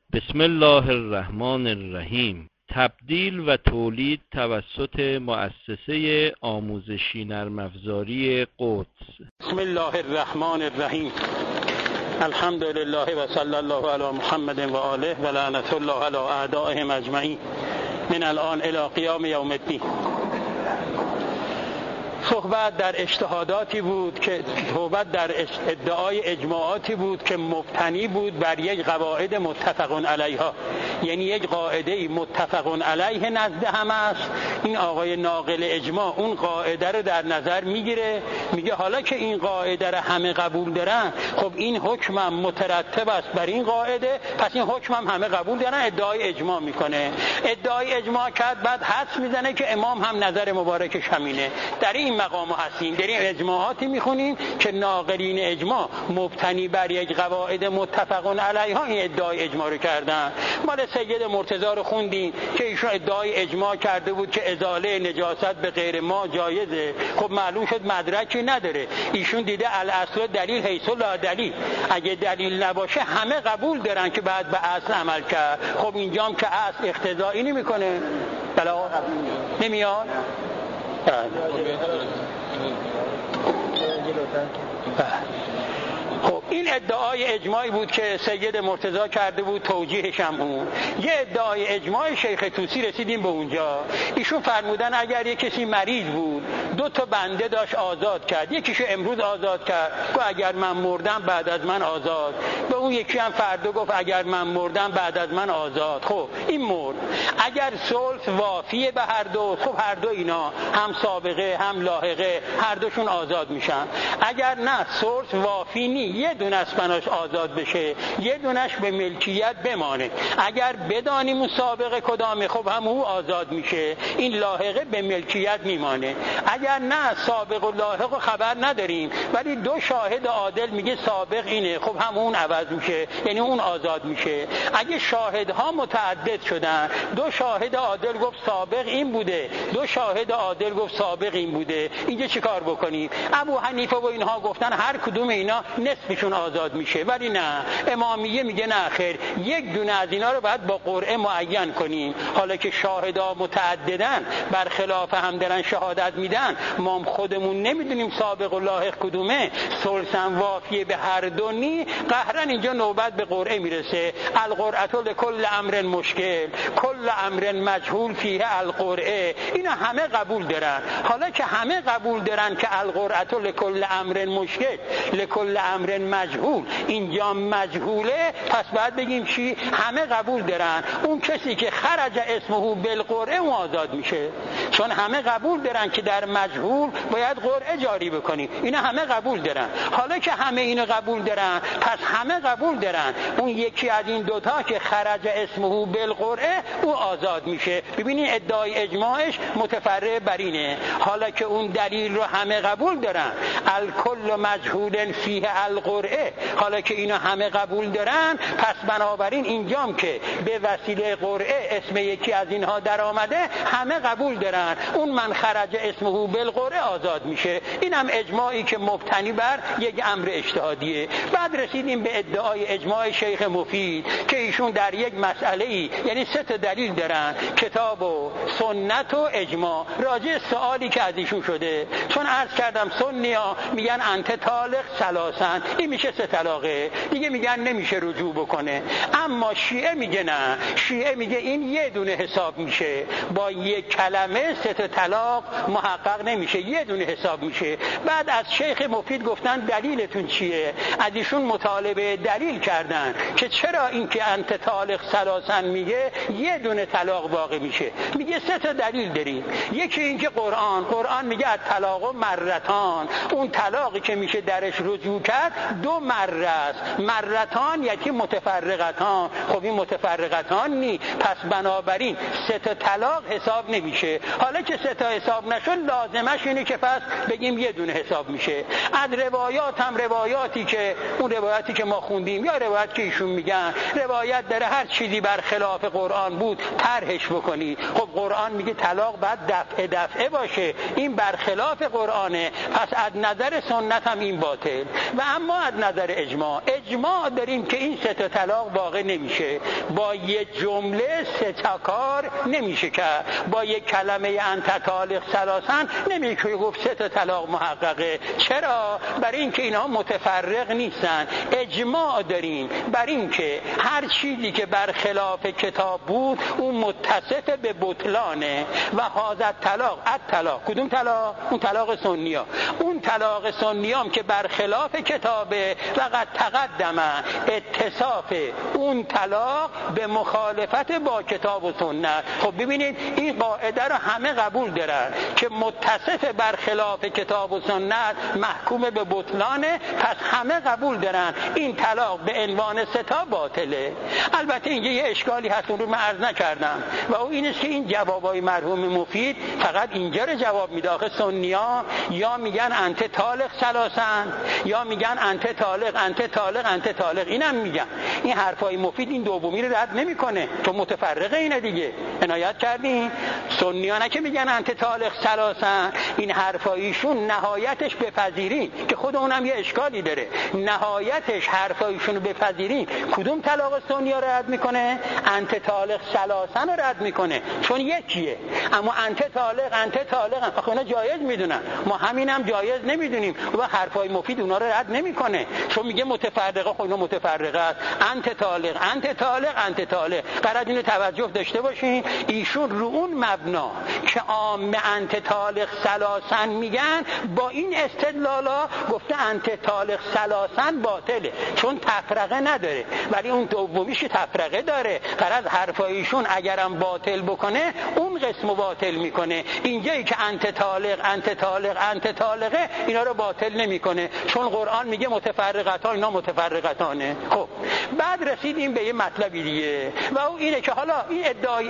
بسم الله الرحمن الرحیم. تبدیل و تولید توسط مؤسسه آموزشی نرم افزاری قدس. بسم الله الرحمن الرحیم. الحمد لله و صلی الله علی محمد و آله و لعنت الله علی اعدائهم اجمعین من الان الی قیام یوم الدین. صحبت در اجتهاداتی بود که صحبت در ادعای اجماعاتی بود که مبتنی بود بر یک قواعد متفق علیها، یعنی یک قاعده متفق علیه نزد همه است. این آقای ناقل اجماع اون قاعده رو در نظر میگیره، میگه حالا که این قاعده رو همه قبول دارن، خب این حکمم مترتب است بر این قاعده، پس این حکمم همه قبول دارن. ادعای اجماع میکنه، ادعای اجماع کرد، بعد حدس میزنه که امام هم نظر مبارکش همینه. در این مقام هستیم، داریم اجماعاتی میخونیم که ناقلین اجماع مبتنی بر یک قواعد متفق علیها این ادعای اجماع رو کردن. مال سید مرتضی رو خوندیم که ایشون ادعای اجماع کرده بود که ازاله نجاست به غیر ما جایزه. خب معلوم شد مدرکی نداره. ایشون دیده الاصل دلیل حیث لا دلیل، اگه دلیل نباشه همه قبول دارن که بعد به اصل عمل کرد. خب اینجام که اصل اقتضایی نمیکنه، بلا نمیاد. خب این ادعای اجماعی بود که سید مرتضی کرده بود، توجیهش هم اون. یه ادعای اجماع شیخ طوسی رسیدیم به اونجا. ایشون فرمودن اگر یک کسی مریض بود، 2 تا بنده داشت آزاد کرد، یکیشو امروز آزاد کرد گفت اگر من مردم بعد از من آزاد، به اون یکی هم فردا گفت اگر من مردم بعد از من آزاد. خب این مرد، اگر صلح وافیه به هر دو، خب هر دو اینا هم سابقه هم لاحقه هر دوشون آزاد میشن. اگر نه صلح وافی نی، یه دونه از بناش آزاد بشه، یه دونش به ملکیت بمانه. اگر بدانیم اون سابقه کدامه، خب هم او آزاد میشه، این لاحقه به ملکیت میمانه. اگر نه سابق و لاحق خبر نداریم، ولی 2 شاهد عادل میگه سابق اینه، خب هم اون عوض میشه، یعنی اون آزاد میشه. اگه شاهدها متعدد شدن، 2 شاهد عادل گفت سابق این بوده، 2 شاهد عادل گفت سابق این بوده، اینجا چیکار بکنیم؟ ابو حنیفه و اینها گفتن هر کدوم اینا نصفشون آزاد میشه، ولی نه، امامیه میگه نه خیر، یک دونه از اینا رو باید با قرعه معین کنیم. حالا که شاهدا متعددن، برخلاف هم دارن شهادت میدن، ما خودمون نمیدونیم سابق و لاحق کدومه، ثلثن وافیه به هر دو نی، قهرن اینجا نوبت به قرعه میرسه. القرعه لکل امر مشکل، کل امر مجهول فیه القرعه. اینا همه قبول دارن. حالا که همه قبول دارن که القرعه لکل امر مشکل لکل امر مجهول، اینجا مجهوله، پس بعد بگیم چی؟ همه قبول دارن. اون کسی که خرج اسمه بالقرعه اون آزاد میشه، چون همه قبول دارن که در مجهول باید قرعه جاری بکنیم. اینا همه قبول دارن. حالا که همه اینو قبول دارن، پس همه قبول دارن اون یکی از این دوتا که خرج اسمه بالقرعه او آزاد میشه. ببینید ادعای اجماعش متفرع بر اینه. حالا که اون دلیل رو همه قبول دارن، الکل مجهول فیه القرعه، حالا که اینا همه قبول دارن، پس بنابراین اینجام که به وسیله قرعه اسم یکی از اینها در آمده، همه قبول دارن اون من خرج اسمه بالقرعه آزاد میشه. اینم اجماعی که مبتنی بر یک امر اجتهادیه. بعد رسیدیم به ادعای اجماع شیخ مفید که ایشون در یک مسئله‌ای، یعنی 3 تا دلیل دارن، کتاب و سنت و اجماع، راجع سوالی که از ایشون شده. چون عرض کردم سنی‌ها میگن انت طالق ثلاثن، این میشه 3 طلاقه دیگه، میگن نمیشه رجوع بکنه. اما شیعه میگه نه، شیعه میگه این یه دونه حساب میشه، با یک کلمه 3 تا طلاق محقق نمیشه، یه دونه حساب میشه. بعد از شیخ مفید گفتن دلیلتون چیه؟ از ایشون مطالبه دلیل کردن که چرا این که انت طالق ثلاثن میگه یه دونه طلاق باقی میشه. میگه 3 تا دلیل داریم. یکی این که قرآن میگه الطلاق مرتان، اون طلاقی که میشه درش رجوع کرد 2 مره است، مرتان یکی متفرقتان. خب این متفرقتان نی، پس بنابراین 3 تا طلاق حساب نمیشه. حالا که 3 تا حساب نشد، لازمش اینه که پس بگیم یه دونه حساب میشه. از روایات هم روایاتی که اون روایتی که ما خوندیم یا روایت که ایشون میگن روایت داره هر چیزی بر خلاف قرآن بود طرحش بکنی. خب قرآن میگه طلاق باید دفعه باشه، این بر خلاف قرآنه، پس از نظر سنت هم این باطل. و اما از نظر اجماع داریم که این 3 طلاق واقع نمیشه. با یک جمله 3 کار نمیشه کرد. با یک کلمه انت طالق ثلاثا نمیشه گفت 3 طلاق محققه. چرا؟ برای اینکه اینها متفرق نیستن. اجماع داریم بر اینکه هر چیزی که برخلاف کتاب بود اون متصف به بطلانه. و هذا الطلاق کدوم طلاق؟ اون طلاق سنی‌ها. اون طلاق سنی‌هام که برخلاف کتابه و قد تقدم اتصاف اون طلاق به مخالفت با کتاب و سنت. خب ببینید این قاعده رو همه قبول دارن که متصف برخلاف کتاب و سنت محکوم به بطلانه. پس همه قبول دارن این طلاق به عنوان 3 باطله. البته اینجا یه اشکالی هست اون رو من عرض نکردم و اون این است که این جوابای مرحوم مفید فقط اینجا رو جواب میده. آخه سنی‌ها یا میگن انت طالق ثلاثا یا میگن انت طالق اینم میگن. این حرفای مفید این دومی رو رد نمیکنه تو متفرقه اینه دیگه. عنایت کردین؟ سنی‌ها نه که میگن انت طالق ثلاثا، این حرفایشون نهایتش بپذیرین که خود اونم یه اشکالی داره. نهایتش حرفایشون رو بپذیرین کدوم طلاق سنی‌ها رد میکنه؟ انت طالق ثلاثا رو رد میکنه چون یکیه. اما انت طالق آخه اونا جایز میدونن، ما همینم جایز نمیدونیم و حرفای مفید اونا رو رد نمیکنه چون میگه متفرقه. خب اینا متفرقه است. انت طالق قرار اینو توجه داشته باشین. ایشون رو اون مبنا که عام انت طالق ثلاثا میگن با این استدلالا گفته انت طالق ثلاثا باطله چون تفرقه نداره. ولی اون دومیش تفرقه داره. قرار حرفایشون اگرم باطل بکنه اون قسمو باطل میکنه. اینجایی که انت طالقه اینا رو باطل نمیکنه چون قرآن میگه متفرقتان، اینا متفرقتانه. خب بعد رسیدیم به یه مطلبی دیگه و اون اینه که حالا این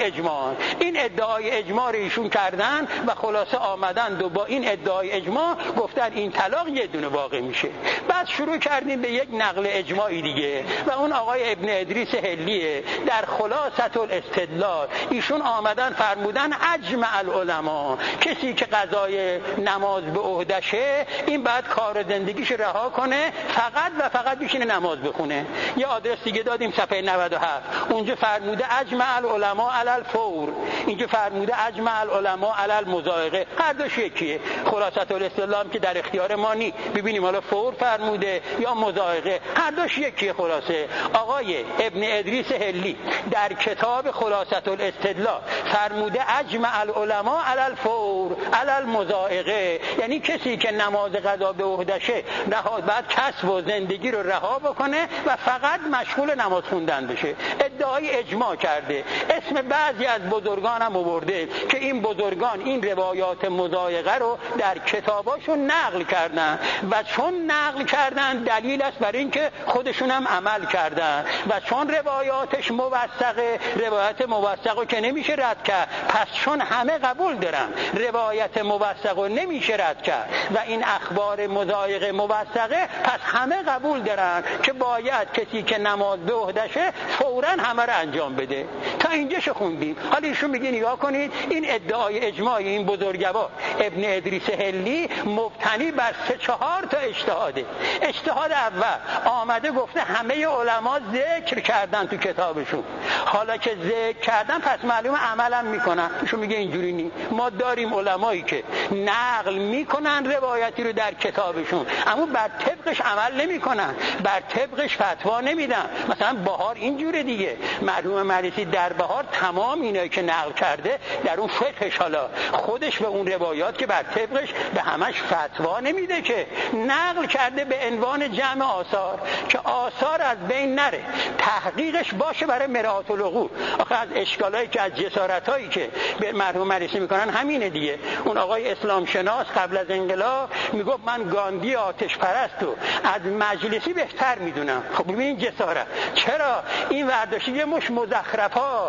ادعای اجماع رو ایشون کردن و خلاصه آمدند و با این ادعای اجماع گفتن این طلاق یه دونه واقع میشه. بعد شروع کردیم به یک نقل اجماعی دیگه و اون آقای ابن ادریس هلیه در خلاصة الاستدلال ایشون آمدن فرمودن اجمع العلماء کسی که قضای نماز به عهدشه این بعد کار زندگیش رها کنه فقط بشینه نماز بخونه. یه آدرس دیگه دادیم صفحه 97 اونجا فرموده اجمع العلماء علی الفور، اینجا فرموده اجمع العلماء علی المضایقه. هر دوش یکیه. خلاصة الاستدلال که در اختیار ما نی ببینیم حالا فور فرموده یا مضایقه، هر دوش یکیه. خلاصه آقای ابن ادریس هلی در کتاب خلاصة الاستدلال فرموده اجمع العلماء علی الفور علی المضایقه، یعنی کسی که نماز قضا به عهدشه بعد کسب و زندگی رو رها بکنه و فقط مشغول نماز خوندن بشه. ادعای اجماع کرده. اسم بعضی از بزرگان هم آورده که این بزرگان این روایات مضایقه رو در کتاباشون نقل کردن و چون نقل کردن دلیل است بر این که خودشون هم عمل کردن و چون روایاتش موثقه، روایت موثقه که نمیشه رد کرد، پس چون همه قبول دارن روایت موثقه نمیشه رد کرد و این اخبار مضایقه موثقه، پس همه قبول دارن که باید کسی که نماز به عهدشه فوراً همه رو انجام بده. تا اینجاش خوندیم. حالا ایشون میگه نگاه کنید این ادعای اجماع این بزرگوار ابن ادریس هلی مبتنی بر 3-4 تا اجتهاده. اجتهاد اول آمده گفته همه علما ذکر کردن تو کتابشون، حالا که ذکر کردن پس معلومه عملم میکنن. ایشون میگه اینجوری نی، ما داریم علمایی که نقل میکنن روایتی رو در کتابشون اما بر طبقش عمل نمیکنن، بر طبقش فتوا نمیدن. مثلا بهار اینجوره دیگه، مرحوم مریسی در بهار تمام اینایی که نقل کرده در اون فقهش حالا خودش به اون روایات که بر طبقش به همش فتوا نمیده که نقل کرده به عنوان جمع آثار که آثار از بین نره، تحقیقش باشه برای مرآت العقول. آخه از اشکالایی که از جسارتایی که به مرحوم مریسی میکنن همینه دیگه. اون آقای اسلام شناس قبل از انقلاب میگفت من گاندی آتش پرستو از مجلسی بهتر میدونم. خب ببینید جسارت. چرا این ورداشی یه مش مزخرفات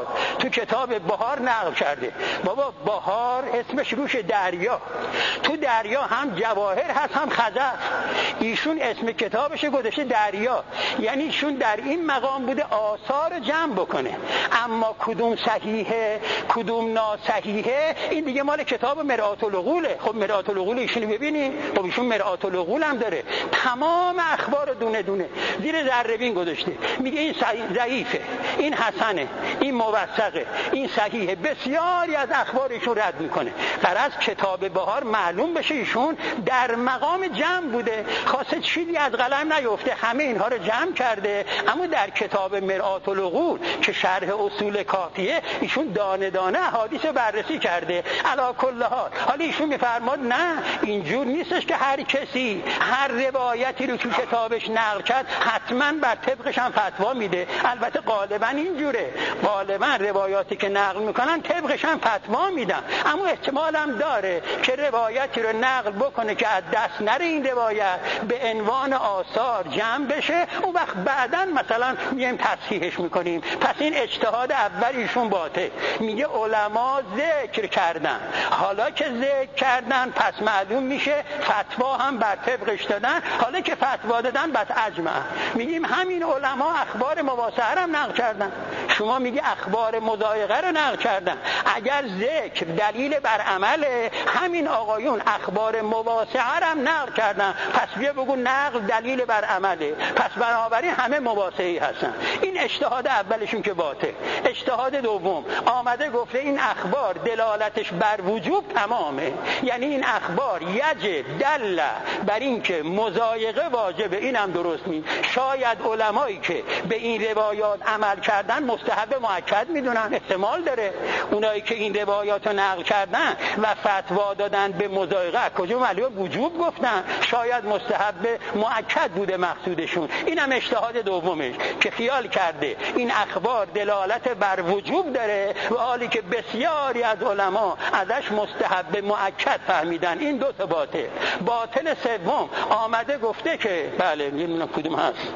بهار تو کتاب بهار نقل کرده. بابا بهار اسمش روش دریا، تو دریا هم جواهر هست هم خزف. ایشون اسم کتابش گذاشته دریا، یعنی ایشون در این مقام بوده آثار جمع بکنه. اما کدوم صحیحه کدوم ناصحیحه این دیگه مال کتاب مرآت العقوله. خب مرآت العقول ایشونو ببینید، خب ایشون مرآت العقول هم داره، تمام اخبار دونه دونه زیر ذره‌بین گذاشته. میگه این ضعیفه، این حسنه، این موثقه، این صحیحه. بسیاری از اخبارشون رد میکنه. غرض کتاب بهار معلوم بشه ایشون در مقام جمع بوده، خواسته چیزی از قلم نیفته، همه اینها رو جمع کرده. اما در کتاب مرآت العقول که شرح اصول کافیه ایشون دانه دانه احادیث بررسی کرده. علی کل حال حالا ایشون میفرماد نه، اینجور نیستش که هر کسی هر روایتی رو تو کتابش نقل کرد حتما بر طبقش هم فتوا میده. البته غالبا اینجوره، غالبا روایاتی که نقل میکنن طبقش هم فتوا میدن، اما احتمال هم داره که روایتی رو نقل بکنه که از دست نره این روایت، به عنوان آثار جمع بشه، اون وقت بعداً مثلا میایم تصحیحش میکنیم. پس این اجتهاد اول ایشون باطل. میگه علما ذکر کردن، حالا که ذکر کردن پس معلوم میشه فتوا هم بر طبقش دادن. حالا که فتوا دادن بس اجمع. میگیم همین علما اخبار مواسعه رو نقل کردن، شما میگی اخبار مضایقه رو نقل کردن. اگر ذکر دلیل بر عمله، همین آقایون اخبار مواسعه رو نقل کردن، پس بیا بگو نقل دلیل بر عمله، پس بنابراین همه مواسعی هستن. این اجتهاد اولشون که باطل. اجتهاد دوم آمده گفته این اخبار دلالتش بر وجوب تمامه، یعنی این اخبار یجب دل بر این که مضایقه واجبه. اینم درست نیست. شاید علمایی که به این روایات عمل کردن مستحب مؤکد میدونن، احتمال داره. اونایی که این روایات رو نقل کردن و فتوا دادن به مضایقه، کجا معلومه وجوب گفتن؟ شاید مستحب مؤکد بوده مقصودشون. اینم اجتهاد دومش که خیال کرده این اخبار دلالت بر وجوب داره، و حالی که بسیاری از علما ازش مستحب مؤکد فهمیدن. این دو تا باطل. باطل سوم آمده گفته که بله نمیدونم کدوم هست،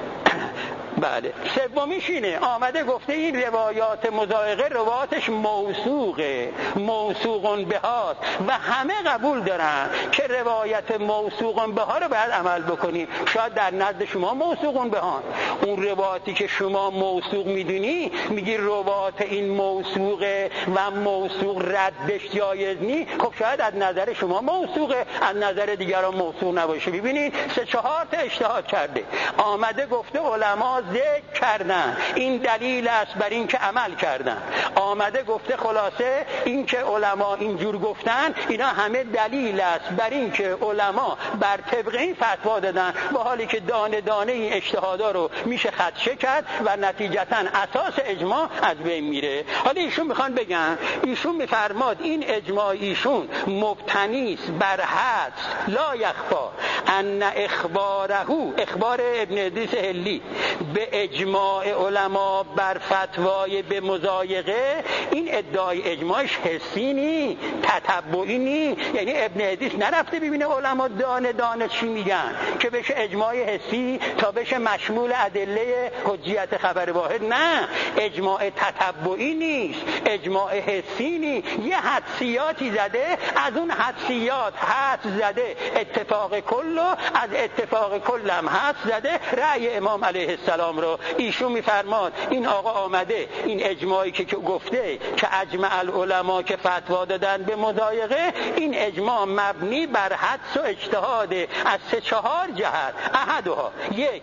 بله سومیش اینه، آمده گفته این روایات مضایقه روایاتش موثوقه، موثوقن بهاست و همه قبول دارن که روایت موثوقن بها رو باید عمل بکنیم. شاید در نزد شما موثوقن بها، اون روایتی که شما موثوق میدونی میگی روایت این موثوقه و موثوق ردش جایز نی، خب شاید از نظر شما موثوقه، از نظر دیگران موثوق نباشه. ببینید 3-4 تا اجتهاد کرده. آمده گفته علما ذکر کردن، این دلیل است بر این که عمل کردن. آمده گفته خلاصه این که علما اینجور گفتن اینا همه دلیل است بر این که علما بر طبق این فتوا دادن، و حالی که دانه دانه این اجتهادا رو میشه خدشه کرد و نتیجتا اساس اجماع از بین میره. حالا ایشون میخوان بگن، ایشون میفرماد این اجماع ایشون مبتنی است بر حدس لا یخفا ان اخباره، اخبار ابن ادریس حلی به اجماع علما بر فتوای به مضایقه، این ادعای اجماعش حسی نی، تتبعی نی. یعنی ابن ادریس نرفته ببینه علما دانه دانه چی میگن که بشه اجماع حسی تا بشه مشمول ادله حجیت خبر واحد. نه، اجماع تتبعی نیست، اجماع حسی نی. یه حدسیاتی زده، از اون حدسیات حدس زده اتفاق کل، از اتفاق کل هم حدس زده رأی امام علیه السلام رو. ایشون میفرماد این آقا آمده این اجماعی که گفته که اجمع العلماء که فتوا دادن به مضایقه، این اجماع مبنی بر حدس و اجتهاد از 3-4 جهت. احدها، یک،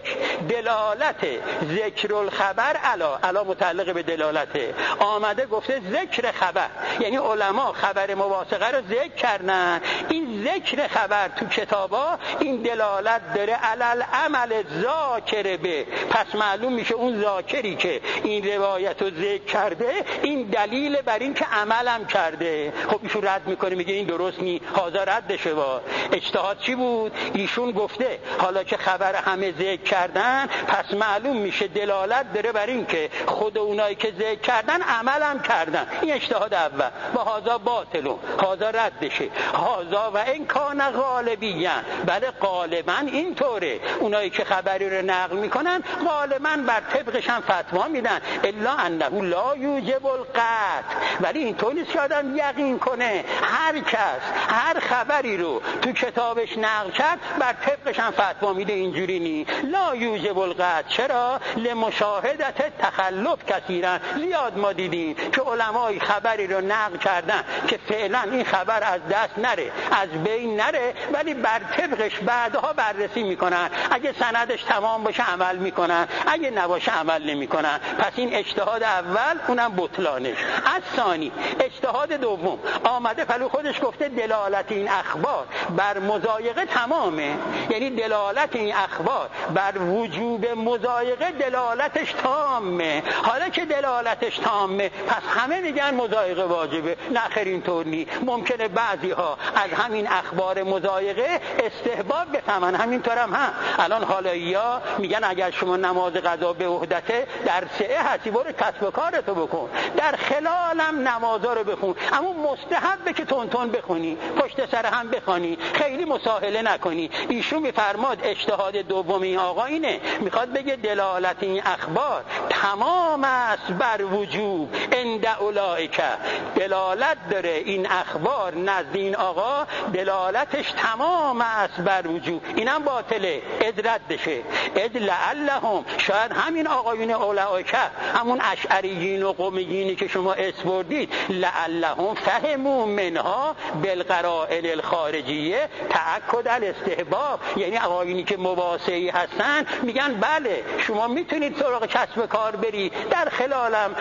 دلالت ذکر الخبر علا متعلق به دلالته. آمده گفته ذکر خبر، یعنی علما خبر موافقه رو ذکر کردن. این ذکر خبر تو کتابا این دلالت داره علل عمل ذاکر به، پس معلوم میشه اون ذاکری که این روایت رو ذکر کرده این دلیل بر این که عملم کرده. خب ایشون رد میکنه میگه این درست نی، هازا ردشه. با اجتهاد چی بود؟ ایشون گفته حالا که خبر همه ذکر کردن پس معلوم میشه دلالت داره بر این که خود اونایی که ذکر کردن عملم کردن. این اجتهاد اول. با هازا باطلون، هازا ردشه. هازا و این کان غالبیان، بله غالبا اینطوره، اونایی که خبری رو نقل میکنن غالبا بر طبقش هم فتوا میدن، الا انه لا یوجب القطع. ولی اینطور نیست که آدم یقین کنه هر کس هر خبری رو تو کتابش نقل کرد بر طبقش هم فتوا میده، اینجوری نی. لا یوجب القطع. چرا؟ لمشاهدت تخلف کثیرا. زیاد ما دیدیم که علمای خبری رو نقل کردن که فعلا این خبر از دست نره، از بین نره، ولی بر طبقش بعدها بررسی میکنن. اگه سندش تمام باشه عمل میکنن، اگه نباشه عمل نمیکنن. پس این اجتهاد اول، اونم بطلانش. از ثانی اجتهاد دوم آمده پلو خودش گفته دلالت این اخبار بر مضایقه تمامه، یعنی دلالت این اخبار بر وجوب مضایقه دلالتش تامه. حالا که دلالتش تامه پس همه میگن مضایقه واجبه. نه خیر اینطور نی. ممکنه بعضی ها از همین اخبار مضایقه استحباب بفهمن، همینطور هم الان حالایی‌ها میگن اگر شما نماز قضا به عهدته در سعه هستی برو کسب و کارتو بکن، در خلالم نمازا رو بخون، اما مستحبه که تون بخونی، پشت سر هم بخونی، خیلی مساهله نکنی. ایشون میفرماد اجتهاد دوم این آقا اینه، میخواد بگه دلالت این اخبار تمام است بر وجوب عند اولئک. دلالت داره این اخبار نزد این آقا دلالتش تمام است بر وجوب. اینم باطله، ادردشه. اد لعلهم، شاید همین آقایون اولئک، همون اشعریین و قمیین که شما اسپردید، لعلهم فهموا منها بالقرائن الخارجیه تأکد الاستحباب. یعنی آقایونی که مواسعی هستن میگن بله شما میتونید سراغ کسب کار بری، در خلالم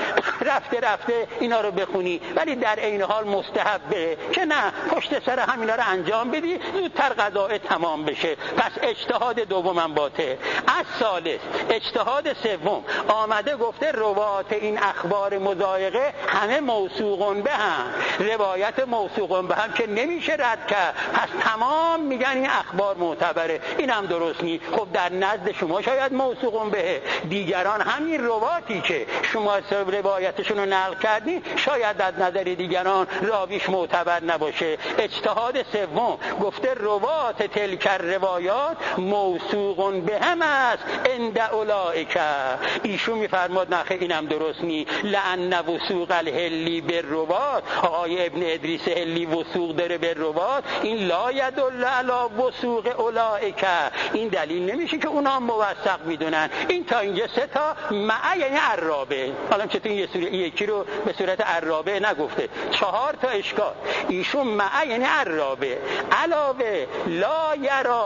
رفته اینا رو بخونی، ولی در عین حال مستحبه که نه پشت سر همینا رو انجام بدی زودتر قضاء تمام بشه. پس اجتهاد دومم باطل. از ثالث اجتهاد سوم آمده گفته روات این اخبار مضایقه همه موثوقون به هم، روایت موثوقون به هم که نمیشه رد کرد، پس تمام میگن این اخبار معتبره. اینم درست نیست. خب در نزد شما شاید موثوقون به، دیگران همین رواتی که شما روایتشون رو نقل کردین شاید از نظر دیگران راویش معتبر نباشه. اجتهاد سوم گفته روات تلک روایات موثوقون به هم است عند اولئک. ایشون میفرماد نخه اینم درست نی. لأن وثوق الحلی بالروات، آقای ابن ادریس حلی وثوق داره بالروات، این لا یدل علی وثوق اولئک. این دلیل نمیشه که اونا موثق میدونن. این تا اینجا سه تا مع یعنی عرابه. حالا چطور یکی رو به صورت عرابه نگفته، 4 تا اشکال. ایشون مع یعنی عرابه، علاوه لا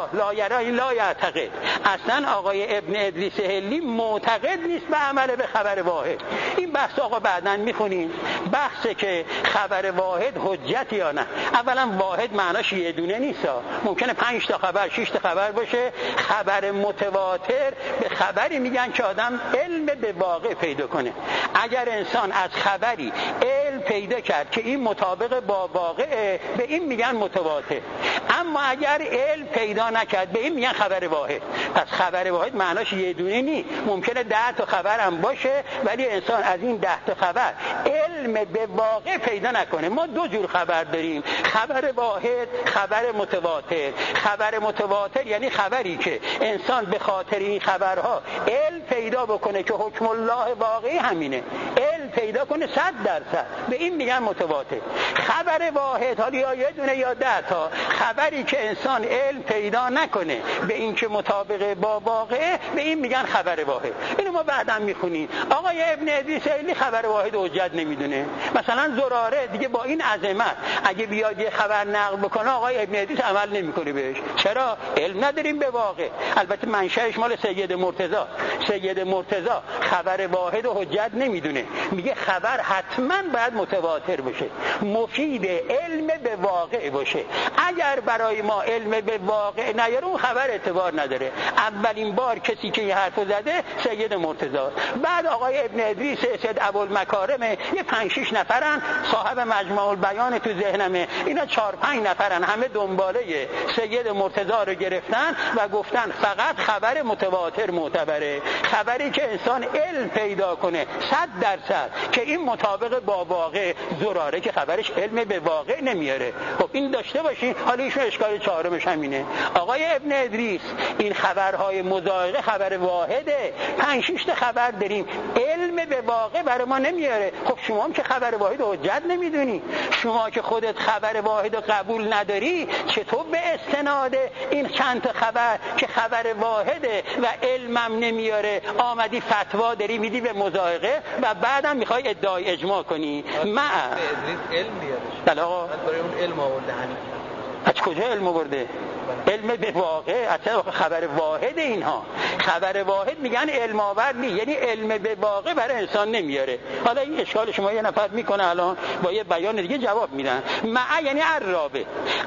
یرا این لا یعتقد. اصلا آقای ابن ادریس حلی معتقد نیست به عمل به خبر واحد. این بحث آقا بعداً میخونیم، بحثه که خبر واحد حجت یا نه. اولا واحد معناش یه دونه نیست، ممکنه 5 تا خبر 6 تا خبر باشه. خبر متواتر به خبری میگن که آدم علم به واقع پیدا کنه. اگر انسان از خبری علم پیدا کرد که این مطابق با واقعه، به این میگن متواتر. اما اگر علم پیدا نکرد به این میگن خبر واحد. پس خبر واحد معناش یه دونه نیست، ممکنه 10 تا خبر هم باشه ولی انسان از این 10 تا خبر علم به واقع پیدا نکنه. ما 2 جور خبر داریم، خبر واحد، خبر متواتر. خبر متواتر یعنی خبری که انسان به خاطر این خبرها علم پیدا بکنه که حکم الله واقعی همینه، علم پیدا کنه 100%، به این میگن متواتر. خبر واحد حالا یا یه دونه یا 10 تا خبری که انسان علم پیدا نکنه به این که مطابق با واقعه، به این میگن خبر واحد. اینو ما بعداً میخونیم. آقای ابن ادریس حلی خبر واحد حجت نمیدونه. مثلا زراره دیگه با این عظمت اگه بیاد یه خبر نقل بکنه آقای ابن ادریس عمل نمیکنه بهش. چرا؟ علم نداریم به واقع. البته منشأش مال سید مرتضی. سید مرتضی خبر واحد و حجت نمیدونه، میگه خبر حتما باید متواتر باشه، مفید علم به واقع باشه. اگر برای ما علم به واقع نیاره اون خبر اعتبار نداره. اولین بار کسی که این حرفو زده سید مرتضی، بعد آقای ابن ادریس سید ابوالمکارم، یه 5-6 نفرن صاحب مجموع البیان تو ذهنمه، اینا 4-5 نفرن همه دنباله سید مرتضی رو گرفتن و گفتن فقط خبر متواتر معتبره، خبری که انسان علم پیدا کنه 100% که این مطابق با واقع زراره که خبرش علم به واقع نمیاره. خب این داشته باشین. حالا ایشون اشکال چهارمش همینه. آقای ابن ادریس این خبرهای مضایقه خبر واحده، 5-6 تا خبر داریم، علم به واقع برای ما نمیاره. خب شما هم که خبر واحد حجت نمیدونی، شما که خودت خبر واحد رو قبول نداری، چطور به استناد این چند تا خبر که خبر واحده و علمم نمیاره آمدی فتوا داری میدی به مضایقه و بعدم میخوای ادعای اجماع کنی؟ ادریس علم بیارش. بله آقا، برای اون علم آورده. از کجا علم آورده؟ علم به واقع، اصلا خبر واحد اینها. خبر واحد میگن علم آور نی، یعنی علم به واقع برای انسان نمیاره. حالا این اشکال شما یه نفر میکنه الان با یه بیان دیگه جواب میدن. مع یعنی عرابه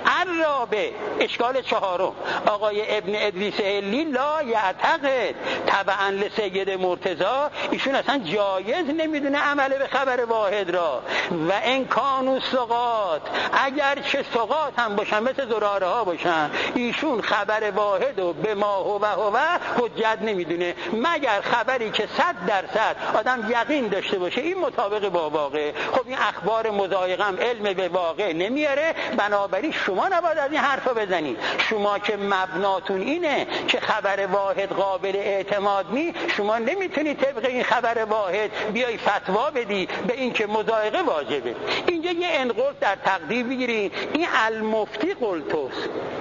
اشکال چهارم. آقای ابن ادریس هلی لا یعتقد تبعا لسید مرتضی، ایشون اصلا جایز نمیدونه عمل به خبر واحد را. و ان کانوا ثقات، اگر چه ثقات هم باشن مثل زراره ها باشن، ایشون خبر واحد و به ما هو حجت نمیدونه مگر خبری که 100% آدم یقین داشته باشه این مطابق با واقع. خب این اخبار مضایقه هم علم به واقع نمیاره، بنابراین شما نباید از این حرفا بزنید. شما که مبناتون اینه که خبر واحد قابل اعتماد نی، شما نمیتونی طبق این خبر واحد بیای فتوا بدی به این که مضایقه واجبه. اینجا یه انقل در تقدیر بگیرید، این المفتی قلتوس.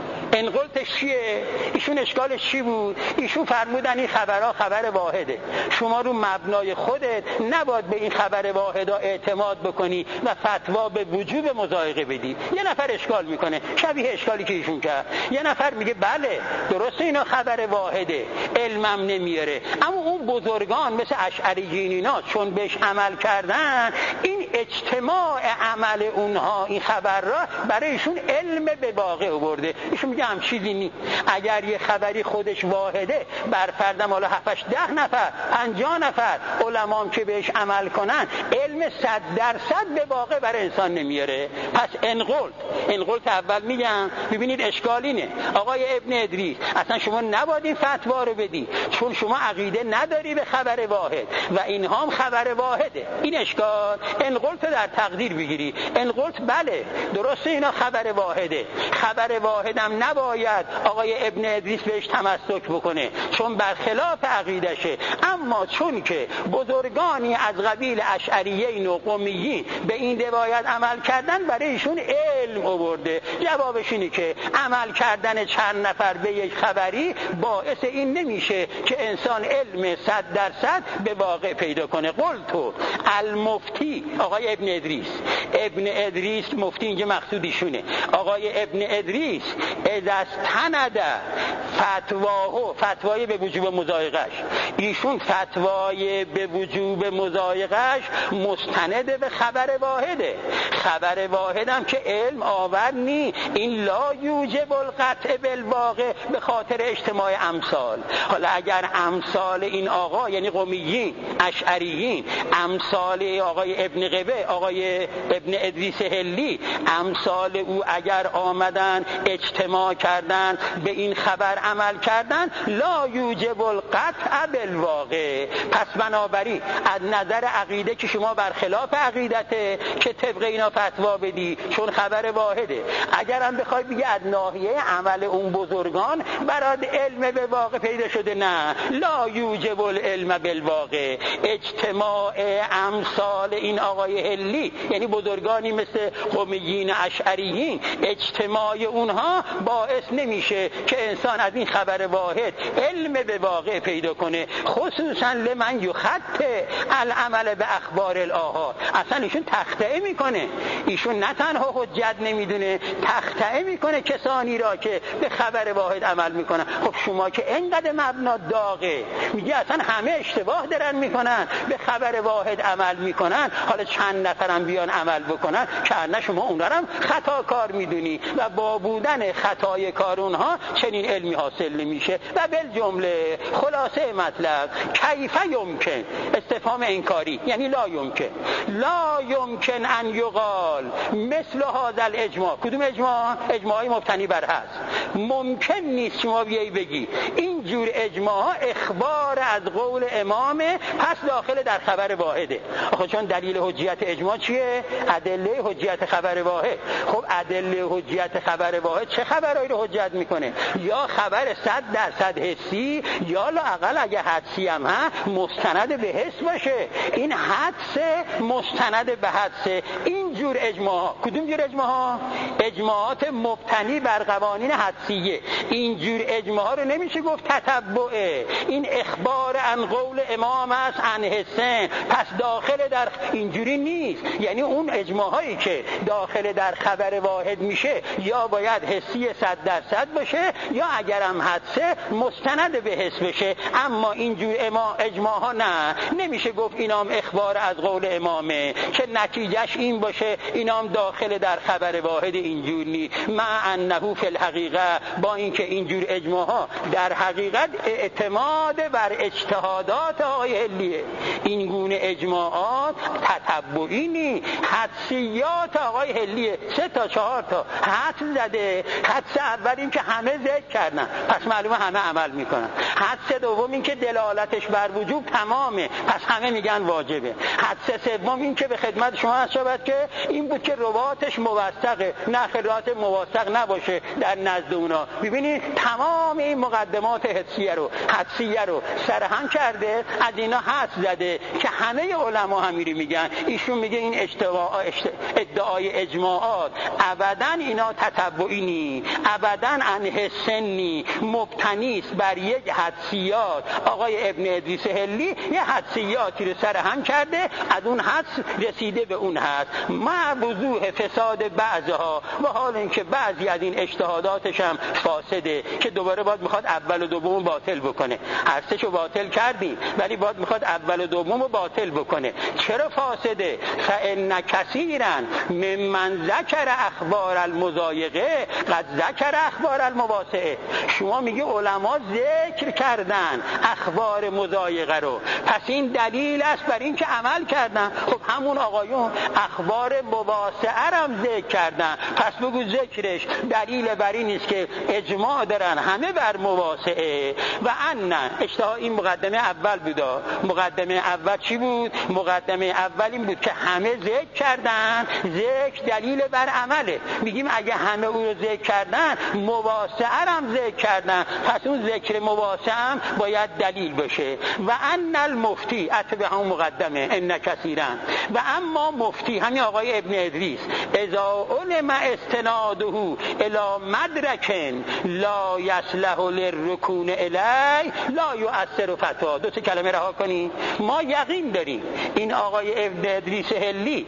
انقلتش چیه؟ ایشون اشکالش چی بود؟ ایشون فرمودن این خبرها خبر واحده، شما رو مبنای خودت نباید به این خبر واحدا اعتماد بکنی و فتوا به وجوب مضایقه بدی. یه نفر اشکال میکنه شبیه اشکالی که ایشون کرد، یه نفر میگه بله درسته اینا خبر واحده علمم نمیاره، اما اون بزرگان مثل اشعریین اینا چون بهش عمل کردن، این اجتماع عمل اونها این خبر را برای ایشون علم به واقع آورده. ایشون میگه هم چیزی نی. اگر یه خبری خودش واحده، بر فردم حالا 7-10 نفر 50 نفر علمام که بهش عمل کنن، علم 100% به واقع برای انسان نمیاره. پس انقلت اول میگم ببینید اشکال اینه، آقای ابن ادریس اصلا شما نباید این فتوا رو بدی چون شما عقیده نداری به خبر واحد و اینها هم خبر واحده. این اشکال. انقلت در تقدیر بگیری، انقلت بله درسته اینا خبر واحده، خبر واحدم نباید آقای ابن ادریس بهش تمسک بکنه چون برخلاف عقیدشه، اما چون که بزرگانی از قبیل اشعریین و قمیین به این روایت عمل کردن، برای ایشون علم آورده. جوابش اینه که عمل کردن چند نفر به یک خبری باعث این نمیشه که انسان علم 100% به واقع پیدا کنه. قلتو المفتی آقای ابن ادریس مفتی اینجا مقصود ایشونه. آقای ابن ادریس استند فتوای به وجوب مضایقش، ایشون فتوای به وجوب مضایقش مستند به خبر واحده. خبر واحدم که علم آور نی، این لا یوجب القطع بالواقع به خاطر اجتماع امثال. حالا اگر امثال این آقا یعنی قمیین اشعریین، امثال آقای ابن قبه آقای ابن ادریس هلی، امثال او اگر آمدن اجتماع کردن به این خبر عمل کردن، لا یوجب القطع بالواقع. پس بنابراین از نظر عقیده که شما برخلاف عقیدته که طبق اینا فتوا بدی چون خبر واحده. اگر هم بخوای بگی از ناحیه عمل اون بزرگان برات علم به واقع پیدا شده، نه، لا یوجب العلم بالواقع. اجتماع امثال این آقای هلی یعنی بزرگانی مثل قمیین اشعریین، اجتماع اونها با باعث نمیشه که انسان از این خبر واحد علم به واقع پیدا کنه، خصوصا لمن یخط العمل به اخبار الآحاد. اصلا ایشون تخطئه میکنه، ایشون نه تنها حجت نمیدونه، تخطئه میکنه کسانی را که به خبر واحد عمل میکنن. خب شما که اینقدر مبنا داغه، میگه اصلا همه اشتباه دارن میکنن، به خبر واحد عمل میکنن، حالا چند نفرم بیان عمل بکنن که شما اونها هم خطا کار میدونی و با بودن خطای کار اونها چنین علمی حاصل نمیشه. و بالجمله خلاصه مطلب کیف یمکن، استفهام انکاری یعنی لا یمکن ان یقال مثل هذا الاجماع. کدوم اجماع؟ اجماعی مبتنی بر هست. ممکن نیست شما بیایی بگی این جور اجماع اخبار از قول امامه پس داخل در خبر واحده. آخه چون دلیل حجیت اجماع چیه؟ ادله حجیت خبر واحد. خب ادله حجیت خبر واحد چه خبرایی رو حجت میکنه؟ یا خبر 100% حسی، یا لااقل اگه حدسی هم مستند به حس باشه. این حدس مستند به حدس. این جور اجماع، کدوم جور اجماع؟ اجماعات مبتنی بر قوانین حدسیه. این جور اجماع رو نمیشه گفت تتبعه، این اخبار عن قول امام است عن حسن، پس داخل در اینجوری نیست. یعنی اون اجماع هایی که داخل در خبر واحد میشه یا باید حسی 100% باشه، یا اگرم حدسه مستند به حس بشه. اما اینجور اجماع ها نه، نمیشه گفت اینام اخبار از قول امامه که نتیجهش این باشه اینام داخل در خبر واحد. اینجور نی. مع انه فی الحقیقه، با اینکه اینجور اجماع ها در حقیقت اعتماد بر اجتهادات آقای هلیه. این گونه اجماعات تتبعی نی، حدسیات آقای هلیه. 3 تا 4 تا حدس زده. حدس اول این که همه ذکر کردن پس معلومه همه عمل میکنن. حدس دوم این که دلالتش بر وجوب تمامه پس همه میگن واجبه. حدس سوم این که به خدمت شما عرض شود که این بود که رواتش موثقه، نه روات موثق نباشه در نزد اونا. ببینید تمام این مقدمات حدسیه رو سرهم کرده، از اینا حدس زده که همه علما همینی میگن. ایشون میگه این ادعای اجماعات ابداً اینا تتبعی نی، ابداً عن حسنی، مبتنی است بر یک حدسیات. آقای ابن ادریس هلی یه حدسیاتی رو سرهم کرده، از اون حدس رسیده به اون حدس، مع وضوح فساد بعضها، و حال اینکه بعضی از این اجتهاداتش هم فاسده که دوباره باید میخواد اول و دوم باطل بکنه. هر سه‌شو باطل کردیم ولی باید میخواد اول و دوم باطل بکنه. چرا فاسده؟ فإن کثیرا ممن ذکر اخبار المضایقه قد ذکر اخبار المواسعه. شما میگه علما ذکر کردن اخبار مضایقه رو، پس این دلیل است بر این که عمل کردن. خب همون آقایون اخبار مواسعه هم ذکر کردن، پس بگو ذکرش دلیل بر این نیست که اجماع دارن همه بر مواسعه. و ان اشتها این مقدمه اول بودا. مقدمه اول چی بود؟ مقدمه اول این بود که همه ذکر کردن، ذکر دلیل بر عمله. میگیم اگه همه او رو ذکر کردن مواسعه هم ذکر کردن، پس اون ذکر مواسعه هم باید دلیل باشه. و ان المفتی اتبع هم مقدمه ان کثیرا. و اما مفتی همین آقای ابن ادریس اذا علم استناده الی مدرک لا یصلح للرکون الی لا یؤثر فتوا. 2 کلمه رها کنی. ما یقین داریم این آقای ابن ادریس هلی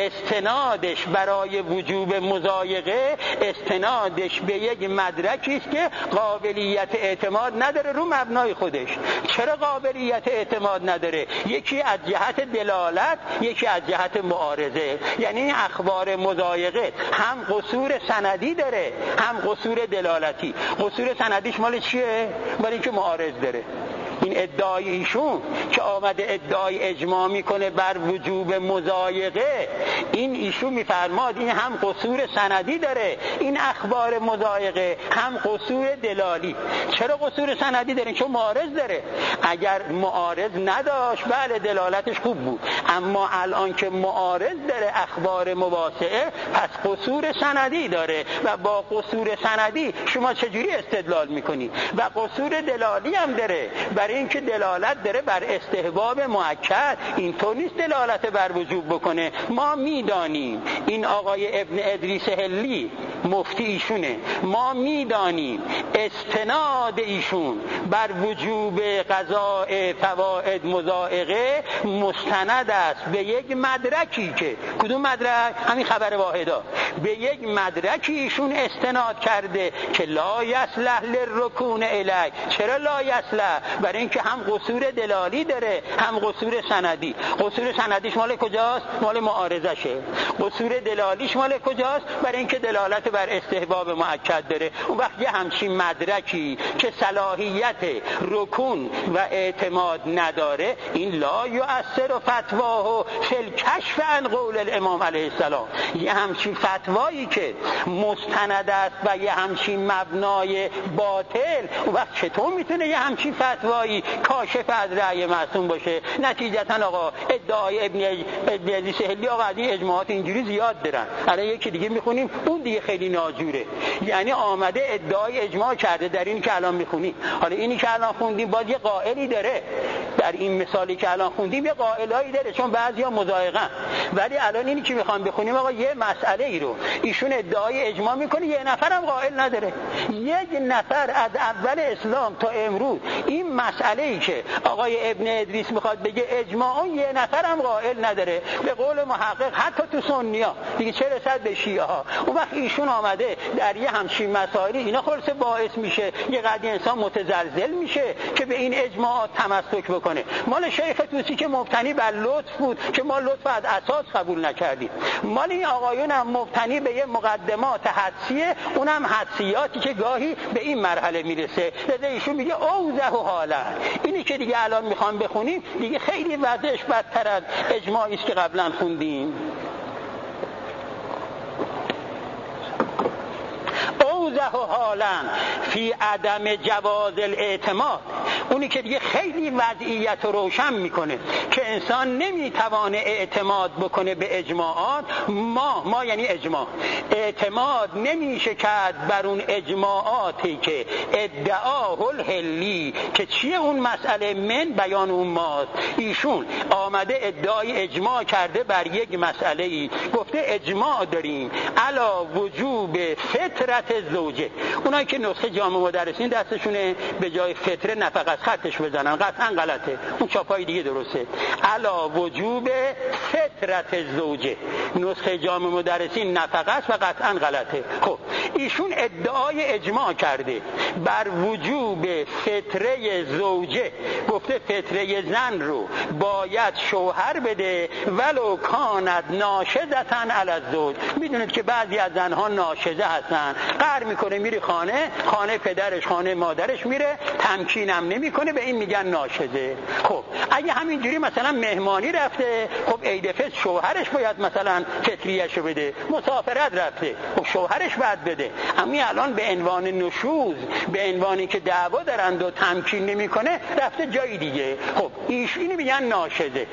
استنادش برای وجوب مضایقه استنادش به یک مدرکی است که قابلیت اعتماد نداره رو مبنای خودش. چرا قابلیت اعتماد نداره؟ یکی از جهت دلالت، یکی از جهت معارضه. یعنی اخبار مضایقه هم قصور سندی داره هم قصور دلالتی. قصور سندیش مال چیه؟ مال اینکه معارض داره. این ادعای ایشون که آمده ادعای اجماع میکنه بر وجوب مضایقه، این ایشون میفرماد این هم قصور سندی داره، این اخبار مضایقه هم قصور دلالی. چرا قصور سندی داره؟ چون معارض داره. اگر معارض نداشت بله دلالتش خوب بود، اما الان که معارض داره اخبار مواسعه پس قصور سندی داره و با قصور سندی شما چجوری استدلال میکنی؟ و قصور دلالی هم داره. برای برای اینکه دلالت داره بر استحباب مؤکد، اینطور نیست دلالت بر وجوب بکنه. ما میدانیم این آقای ابن ادریس حلی مفتی ایشونه، ما میدانیم استناد ایشون بر وجوب قضاء فوائد مضایقه مستند است به یک مدرکی که کدوم مدرک؟ همین خبر واحدا. به یک مدرکی ایشون استناد کرده که لا یصلح للرکون الی. چرا لا یصلح؟ برای اینکه هم قصور دلالی داره هم قصور سندی. قصور سندیش مال کجاست؟ مال معارضشه. قصور دلالیش مال کجاست؟ برای اینکه دلالت بر استحباب مؤکد داره. اون وقت یه همچین مدرکی که صلاحیت رکون و اعتماد نداره، این لا یؤثر فتواه فی الکشف عن قول الامام علیه السلام. یه همچین فتوایی که مستند است و یه همچین مبنای باطل، اون وقت چطور میتونه یه همچین فتوایی کاشف از رأی معصوم باشه؟ نتیجتا آقا ادعای ابن ادریس حلی آقا از این اجماعات اینجوری زیاد دارن. الان یکی دیگه میخونیم اون دیگه خیلی ناجوره، یعنی آمده ادعای اجماع کرده در این که الان میخونیم. حالا اینی که الان خوندیم باز یه قائلی داره، در این مثالی که الان خوندیم یه قائلایی داره، چون بعضیا مضایقن. ولی الان اینی که میخوام بخونیم آقا یه مسئله ای رو ایشون ادعای اجماع میکنه، یه نفرم قائل نداره. یک نفر از اول اسلام تا امروز این مسئله ای که آقای ابن ادریس میخواد بگه اجماع، یه نفرم قائل نداره. به قول محقق حتی تو سنی‌ها دیگه چه رسد به شیعه ها. اون وقت ایشون آمده در یه همچین مسائلی، اینا خلاصه باعث میشه یه قضیه انسان متزلزل میشه که به این اجماعات تمسک بکنه. مال شیخ طوسی که مبتنی بر لطف بود که ما لطف از اساس قبول نکردیم. مال این آقایون هم مبتنی به یه مقدمات حدسیه، اونم حدسیاتی که گاهی به این مرحله میرسه. لذا ایشون میگه اوضح و حالا. اینی که دیگه الان میخوام بخونیم دیگه خیلی وضعش بدتر از اجماعی است که قبلا خوندیم. اوضح و حالا فی عدم جواز الاعتماد. اونی که دیگه خیلی وضعیت رو روشن میکنه که انسان نمیتوانه اعتماد بکنه به اجماعات. ما یعنی اجماع اعتماد نمیشه کرد بر اون اجماعاتی که ادعاه الحلی، که چیه اون مسئله؟ من بیان اون ماست. ایشون آمده ادعای اجماع کرده بر یک مسئله ای، گفته اجماع داریم علا وجوب فطرت زوجه. اونایی که نسخه جامع مدرسین دستشونه به جای فطره نفقه خطش بزنن، قطعا غلطه. اون چاپای دیگه درسته. علا وجوب فطرت زوجه، نسخه جامع مدرسین نفقه است و قطعا غلطه. خب ایشون ادعای اجماع کرده بر وجوب فطره زوجه، گفته فطره زن رو باید شوهر بده ولو کاند ناشزتن علی الزوج. میدونید که بعضی از زنها ناشزه هستن، قهر میکنه میره خانه پدرش خانه مادرش میره، تمکینم نمیکنه، به این میگن ناشزه. خب اگه همینجوری مثلا مهمانی رفته، خب عید فطر شوهرش باید مثلا فطریه‌شو بده. مسافرت رفته، خب شوهرش باید بده. اما الان به عنوان نشوز، به عنوانی که دعوا دارند و تمکین نمیکنه، رفته جای دیگه. خب اینو میگن ناشزه.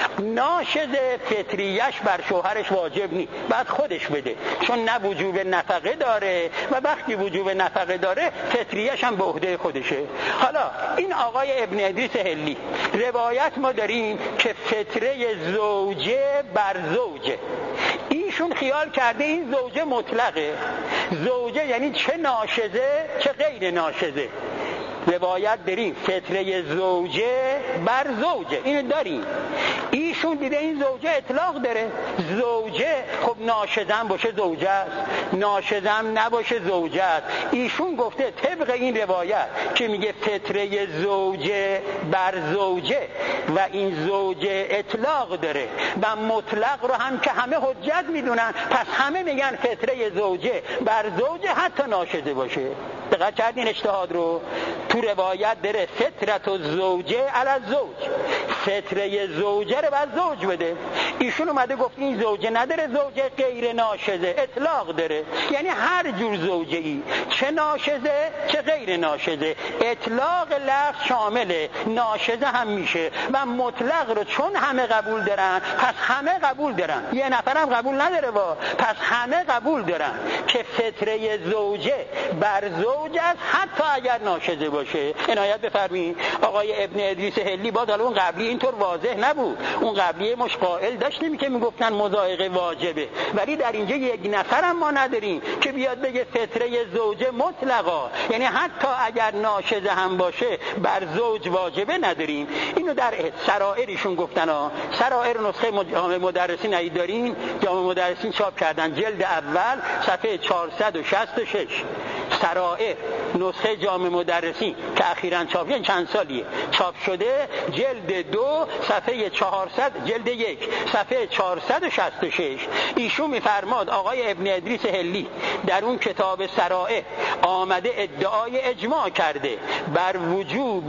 ناشزه فطریه‌اش بر شوهرش واجب نیست، بعد خودش بده، چون نه وجوب نفقه داره و وقتی وجوب نفقه داره فطریه‌اش هم به عهده خودشه. حالا این آقای ابن ادریس حلی روایت ما داریم که فطره زوجه بر زوجه، ایشون خیال کرده این زوجه مطلقه. زوجه یعنی چه ناشزه چه غیر ناشزه. روایت داریم فطره زوجه بر زوجه، اینو داریم. ایشون دیده این زوجه اطلاق داره. زوجه خب ناشزم باشه زوجه است، ناشزم نباشه زوجه است. ایشون گفته طبق این روایت که میگه فطره زوجه بر زوجه و این زوجه اطلاق داره و مطلق رو هم که همه حجت میدونن، پس همه میگن فطره زوجه بر زوجه حتی ناشزه باشه. دقت کردین اجتهاد رو؟ تو روایت داره فطرت الزوجه علی الزوج، فتره زوجه رو باید زوج بده. ایشون اومده گفت این زوجه نداره، زوجه غیر ناشزه، اطلاق داره، یعنی هر جور زوجه ای، چه ناشزه چه غیر ناشزه. اطلاق لفظ شامل ناشزه هم میشه و مطلق رو چون همه قبول دارن پس همه قبول دارن، یه نفرم قبول نداره پس همه قبول دارن که فتره زوجه بر زوج است حتی اگر ناشزه باشه. عنایت بفرمایید آقای ابن ادریس هلی باز اون قبلی اینطور واضح نبود، اون قبلی مش قائل داشتیم که میگفتن مضایقه واجبه، ولی در اینجا یک نفرم ما نداریم که بیاد بگه فتره زوجه مطلقا، یعنی حتی اگر ناشزه هم باشه بر زوج واجبه نداریم. اینو در سرائرشون گفتن ها. سرائر نسخه جامع مدرسین ای دارین، جامع مدرسین چاپ کردن جلد اول صفحه 466. سرائر نسخه جامع مدرسین که اخیراً چاپ، یعنی چند سالیه چاپ شده، جلد 2 صفحه 400، جلد 1 صفحه 466. ایشون میفرماد آقای ابن ادریس هلی در اون کتاب سرائر آمده ادعای اجماع کرده بر وجوب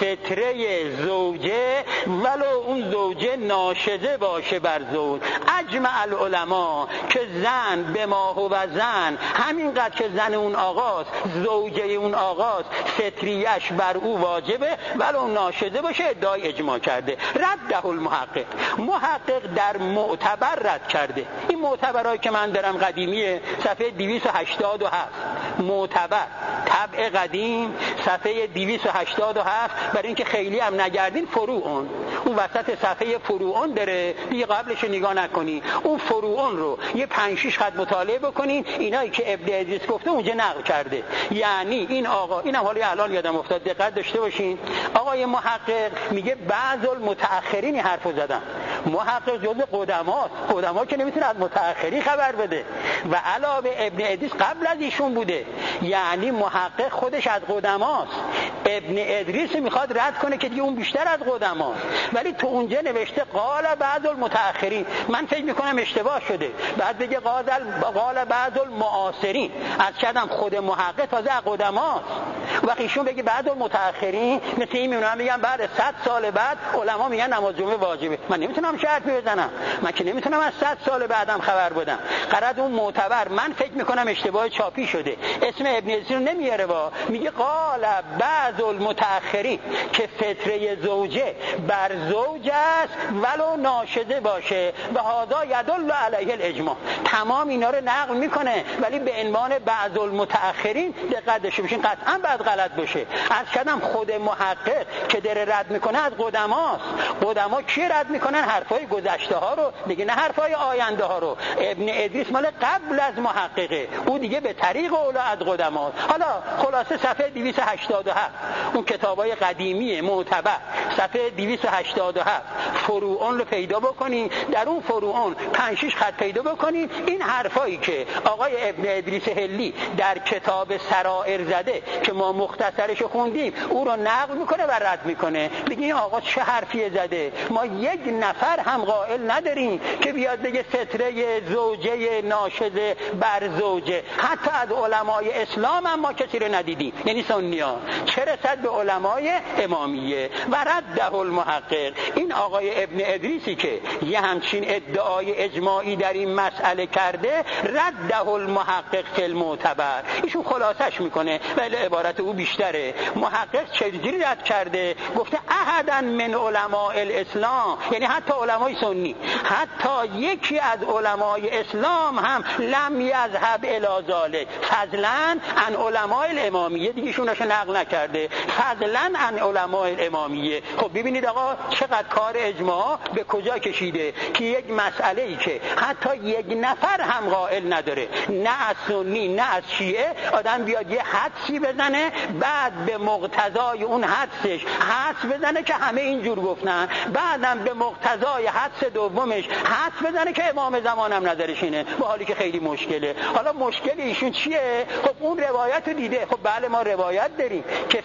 فتره زوجه ولو اون زوجه ناشزه باشه بر زوج. اجمع العلماء که زن به ما هو زن، همینقدر که زن اون آقاست، زوجه اون آقاست، فتریش بر او واجبه ولو ناشزه باشه، ادعای اجماع کرده. رده المحقق، محقق در معتبر رد کرده. این معتبرایی که من دارم قدیمیه، صفحه 287 معتبر طبع قدیم صفحه 287. برای اینکه خیلی هم نگردین فروعون، اون وسط صفحه فروعون داره، دیگه قبلش نگاه نکنی، اون فروعون رو یه 5-6 خط مطالعه بکنین، اینایی که ابن ادریس گفته اونجا نقل کرده. یعنی این آقا، اینم حالا الان یادم افتاد دقت داشته باشین، آقای محقق میگه بعض المتأخرین حرفو زدن. محقق جزء قدما که نمیتونه از متأخرین خبر بده و علاوه ابن ادریس قبل از ایشون بوده، یعنی محقق خودش از قدماست. ابن ادریس میخواد رد کنه که دیگه اون بیشتر از قدماست، ولی تو اونجا نوشته قال بعض المتأخرین. من فکر میکنم اشتباه شده، بعد بگه قال بعض المعاصرین. از کردم خود محقق تازه از قدماست، وقتی ایشون بگه بعض المتأخرین مثل این میمونم میگم بعد 100 سال بعد علما میگن نماز جمعه واجبه. من نمیتونم شرط بزنم، من که نمیتونم از 100 سال بعدم خبر بدم. قرار اون معتبر من فکر میکنم اشتباه چاپی شده، اسم ابن ادریس رو نمیاره، میگه قال بعض المتأخرین که فتره زوجه بر زوج است ولو ناشزه باشه و هذا یدل علیه الاجماع. تمام اینا رو نقل میکنه ولی به عنوان بعض المتأخرین دقت داشته باشین، قطعا بعد غلط باشه. از کدام خود محقق که داره رد میکنه از قدماست. قدما کی رد میکنن؟ حرفای گذشته ها رو دیگه، نه حرفای آینده ها رو. ابن ادریس مال قبل از محققه، او دیگه به طریق اولا از قدماست. حالا خلاصه صفحه 287 اون کتابای قدیمی معتبر صفحه 287 فروعون رو پیدا بکنین، در اون فروعون 5-6 خط پیدا بکنین. این حرفایی که آقای ابن ادریس هلی در کتاب سرائر زده که ما مختصرش خوندیم، او رو نقل میکنه و رد میکنه. بگین آقا چه حرفی زده؟ ما یک نفر هم قائل نداریم که بیاد بگه فتره زوجه ناشزه بر زوجه. حتی از علمای اسلام هم ما کسی رو ندیدیم، یعنی سنی‌ها، چه رسد به علمای امامیه. و رده المحقق، این آقای ابن ادریسی که یه همچین ادعای اجماعی در این مسئله کرده، رده المحقق فی المعتبر. ایشون خلاصش میکنه ولی عبارت او بیشتره. محقق چجوری رد کرده؟ گفته احدا من علماء الاسلام، یعنی حتی علمای سنی، حتی یکی از علمای اسلام هم لم یذهب الی ذلک فضلا عن علماء الامامیه. دیگه ایشونش نقل نکرده، فضلا عن علماء الامامیه. خب ببینید آقا چقدر کار اجماع به کجا کشیده که یک مسئله ای که حتی یک نفر هم قائل نداره، نه از سنی نه از شیعه، آدم بیاد یه حدسی بزنه، بعد به مقتضای اون حدسش حدس بزنه که همه اینجور گفتن، بعدم به مقتضای حدس دومش حدس بزنه که امام زمانم نظرش اینه، با حالی که خیلی مشکله. حالا مشکل ایشون چیه؟ خب اون روایت رو دیده. خب بله ما روایت داریم که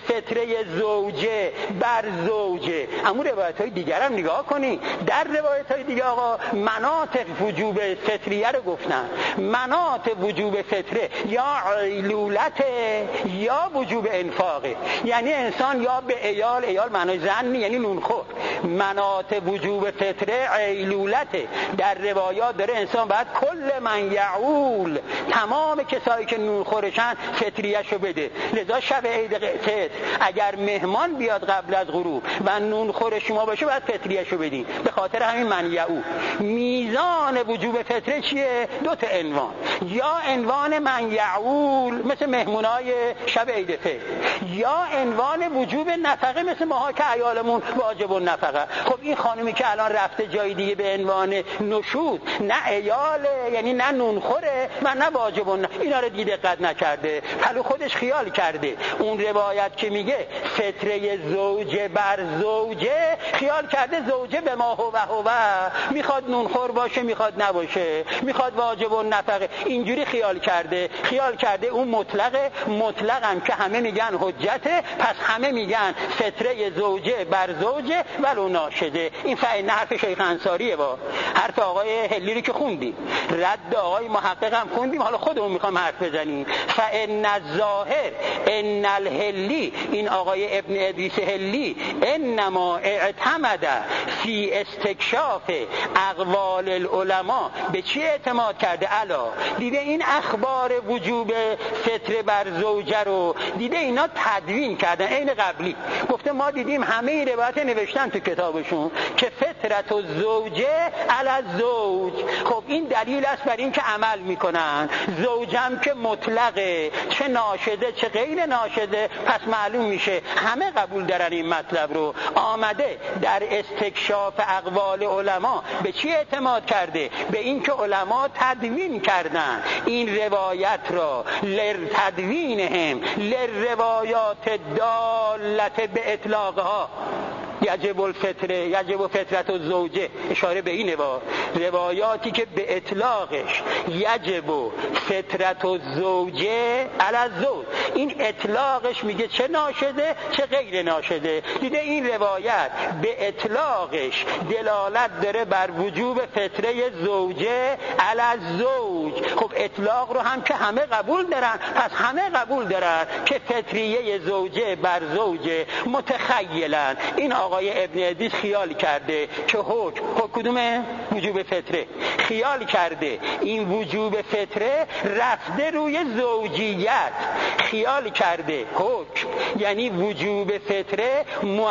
فطره زوجه بر زوجه. اما روایت های دیگر هم نگاه کنی، در روایت های دیگر آقا مناط وجوب فطریه رو گفتن. مناط وجوب فطره یا عیلولت یا وجوب انفاقه، یعنی انسان یا به عیال معنای زن یعنی نونخور. مناط وجوب فطره عیلولته، در روایات داره انسان باید کل من یعول، تمام کسایی که نونخورشن فطریه‌شو بده. لذا شب عید فطر اگر مهمان بیاد قبل از غروب و نونخور شما باشه باید فطریه‌شو بدین، به خاطر همین من یعول. میزان وجوب فطره چیه؟ دو تا عنوان، یا عنوان من یعول مثل مهمونای شب عید فطر، یا عنوان وجوب نفقه مثل ماها که عیالمون واجب النفقه. خب این خانومی که الان رفته جای دیگه به عنوان نشود، نه عیاله یعنی نه نونخوره و نه واجب النفقه، اینا رو دقت نکرده، پلو خودش خیال کرده. اون روایت که میگه فطره زوجه بر زوجه، خیال کرده زوجه به ما هو میخواد نونخور باشه میخواد نباشه، میخواد واجب النفقه، اینجوری خیال کرده اون مطلق هم که همه میگن حجته، پس همه میگن فطره زوجه بر زوجه ولو ناشده. این فعلا حرف شیخ انصاریه، با حرف آقای هلی رو که خوندیم، رد آقای محقق هم خوندیم، حالا خودمون میخوام حرف بزنیم. فان الظاهر ان الهلی، این آقای ابن ادریس هلی، انما اعتمد فی استکشاف اقوال العلماء، به چی اعتماد کرده؟ علا دیده این اخبار وجوب فطره بر زوجه رو دیده اینا تدوین کردن عین قبلی. گفته ما دیدیم همه این روایت نوشتن تو کتابشون که فطرت و زوجه علی الزوج. خب این دلیل است بر این که عمل میکنن. زوجم که مطلقه، چه ناشده چه غیر ناشده، پس معلوم میشه همه قبول دارن این مطلب رو. آمده در استکشاف اقوال علما به چی اعتماد کرده؟ به این که علما تدوین کردن این روایت را، لتدوینهم للروایات دالت به اطلاقها یجب الفطره یجب فطرت الزوجه، اشاره به اینه با روایاتی که به اطلاقش یجب فطرت الزوجه علی الزوج، این اطلاقش میگه چه ناشده چه غیر ناشده. دیده این روایت به اطلاقش دلالت داره بر وجوب فطره زوجه علی الزوج. خب اطلاق رو هم که همه قبول دارن، پس همه قبول دارن که فطریه زوجه بر زوجه. متخیلن این آقای ابن ادریس خیال کرده که حکم کدومه؟ وجوب فطره. خیال کرده این وجوب فطره رفته روی زوجیت، خیال کرده حکم یعنی وجوب فطره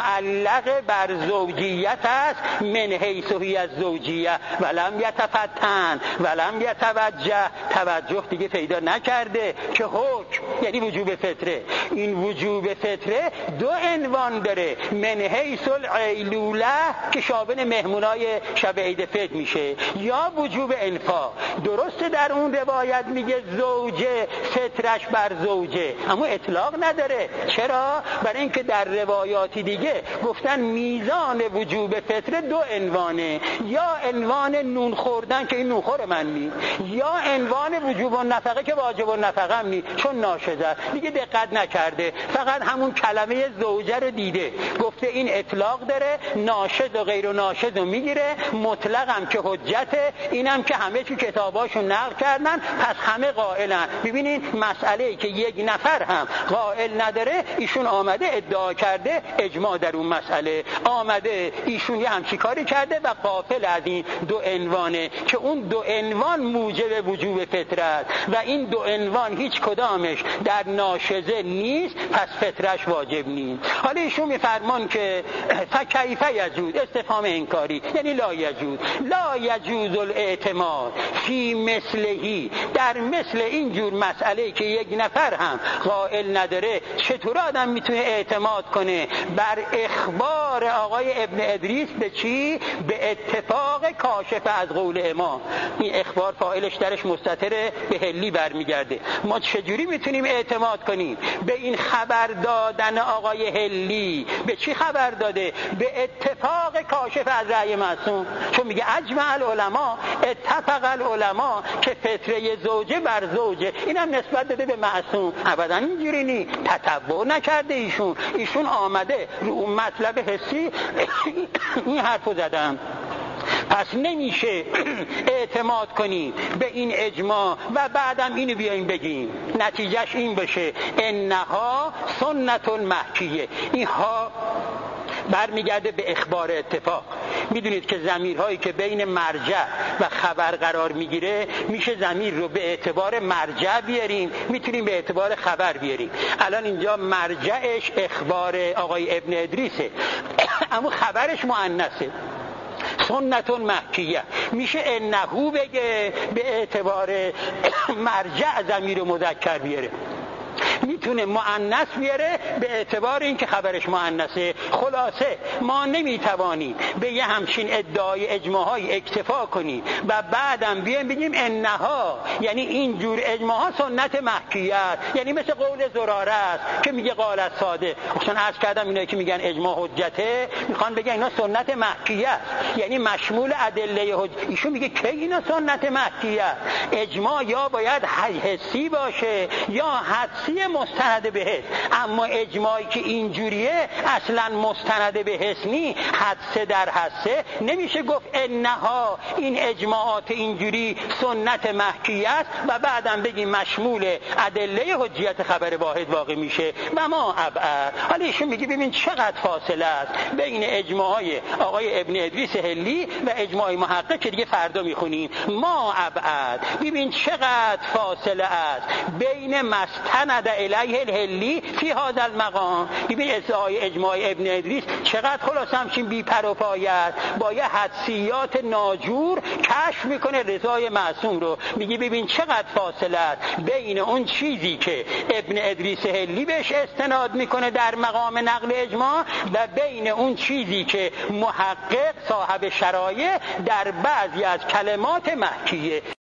معلق بر زوجیت است، من حیث هی الزوجیه ولم یتفتن ولم یتوجه، توجه دیگه پیدا نکرده که حکم یعنی وجوب فطره. این وجوب فطره دو عنوان داره، من حیث العیلوله که شامل مهمونای شب عید فطر میشه، یا وجوب انفاق. درسته در اون روایت میگه زوجه فطرش بر زوجه، اما اطلاق نداره. چرا؟ برای اینکه در روایاتی دیگه گفتن میزان وجوب فطره دو عنوانه، یا عنوان نون خوردن که این نونخور من نی، یا عنوان وجوب النفقه که واجب النفقه هم نی، چون ناشده دیگه دقت نکرده، فقط همون کلمه زوجه رو دیده، گفته این اطلاق داره، ناشد و غیر ناشد رو میگیره، مطلق هم که حجته، اینم که همه تو کتاباشون نقل کردن، پس همه قائلن. ببینین مسئله‌ای که یک نفر هم قائل نداره، ایشون آمده ادعا کرده اجماع در اون مسئله، آمده ایشون یه همچی کاری کرده و غافل از این دو عنوانه که اون دو عنوان موجب وجوب فطره است و این دو عنوان هیچ کدامش در ناشزه نیست، پس فطرش واجب نیست. حالا ایشون میفرمان که فکیف یجوز، استفهام انکاری، یعنی لا یجوز الاعتماد فی مثلهی، در مثل اینجور مسئله که یک نفر هم قائل نداره، چطور آدم میتونه اعتماد کنه بر اخبار آقای ابن ادریس؟ به چی؟ به اتفاق کاشف از قول امام. این اخبار فاعلش درش مستتر به هلی برمیگرده. ما چجوری میتونیم اعتماد کنیم به این خبر دادن آقای هلی؟ به چی خبر داده؟ اومده به اتفاق کاشف از رأی معصوم، چون میگه اجمع العلماء اتفق العلماء که فطره زوجه بر زوجه، اینم نسبت داده به معصوم. ابدا اینجوری نی، تتبع نکرده ایشون آمده رو اون مطلب حسی این حرفو زدن. پس نمیشه اعتماد کنیم به این اجماع و بعدم اینو بیایم بگیم نتیجهش این بشه انها سنت مکیه. اینها برمیگرده به اخبار اتفاق. میدونید که ضمیرهایی که بین مرجع و خبر قرار میگیره میشه ضمیر رو به اعتبار مرجع بیاریم، میتونیم به اعتبار خبر بیاریم. الان اینجا مرجعش اخبار آقای ابن ادریسه اما خبرش مؤنثه، سنت مکیه. میشه انهو بگه به اعتبار مرجع ضمیر مذکر بیاره، میتونه مؤنث بیاره به اعتبار اینکه خبرش مؤنثه. خلاصه ما نمیتوانیم به یه همچین ادعای اجماعی اکتفا کنیم و بعدم بیایم بگیم انها، یعنی این جور اجماعها سنت مکیه است، یعنی مثل قول زراره است که میگه قال صادق. اصلا عرض کردم اینایی که میگن اجماع حجته میخوان بگن اینا سنت مکیه است، یعنی مشمول ادله حجت. ایشون میگه که اینا سنت مکیه است. اجماع یا باید حسی باشه یا حدسی مستند به حس، اما اجماعی که اینجوریه اصلا مستند به حس نی، حدسه در حدسه نمیشه گفت انها این اجماعات اینجوری سنت مکیه است و بعدم بگیم مشمول ادله حجیت خبر واحد واقع میشه و ما ابعد. حالا ایشون میگه ببین چقدر فاصله است بین اجماعای آقای ابن ادریس حلی و اجماع محقق که دیگه فردا میخونیم. ما ابعد، ببین چقدر فاصله است بین مستند الیه الحلی فی هذا المقام. ببین ادعای اجماع ابن ادریس چقدر خلاصه همچین بی پر و پایه است، با یه حدسیات ناجور کشف میکنه رضای معصوم رو. میگه ببین چقدر فاصله است بین اون چیزی که ابن ادریس حلی بهش استناد میکنه در مقام نقل اجماع و بین اون چیزی که محقق صاحب شرایع در بعضی از کلمات مکیه